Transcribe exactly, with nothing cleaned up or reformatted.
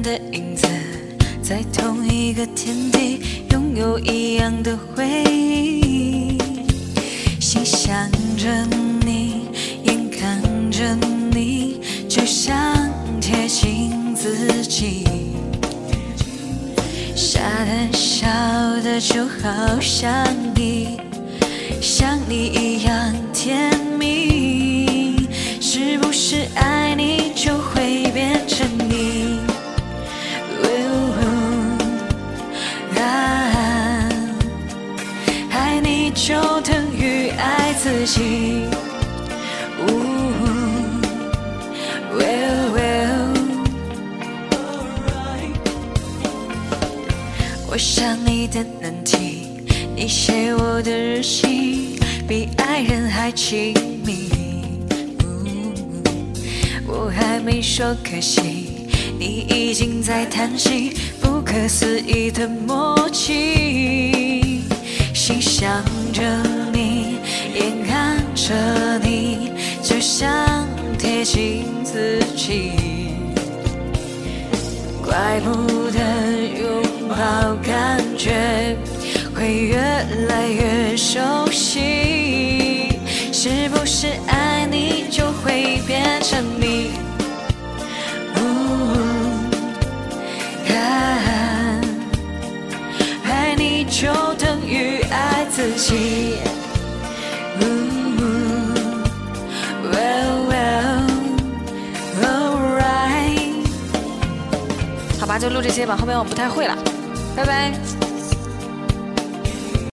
的影子，在同一个天地，拥有一样的回忆。心想着你，眼看着你，就想贴近自己。傻的笑的，就好像你，像你一样甜蜜。是不是爱你就会变成你？啊，爱你就等于爱自己。我想你的难题，你写我的日记，比爱人还亲密。我还没说可惜，你已经在叹息，不可思议的默契。心想着你，眼看着你，就想贴近自己。怪不得拥抱感觉会越来越熟悉。是不是爱你就会变成你？啊，爱你就等于爱自己。Well, well, alright。好吧，就录这些吧，后面我不太会了，拜拜。